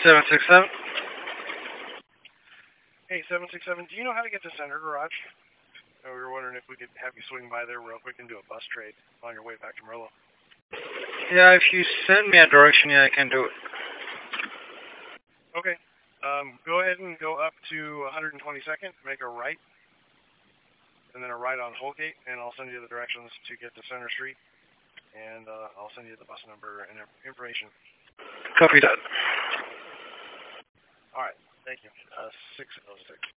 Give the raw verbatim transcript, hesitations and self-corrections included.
seven six seven. Hey, seven six seven, do you know how to get to Center Garage? Uh, we were wondering if we could have you swing by there real quick and do a bus trade on your way back to Merlo. Yeah, if you send me a direction, yeah, I can do it. Okay. Um, go ahead and go up to one hundred twenty-second, make a right, and then a right on Holgate, and I'll send you the directions to get to Center Street, and uh, I'll send you the bus number and information. Copy that. All right. Thank you. Uh, six oh six.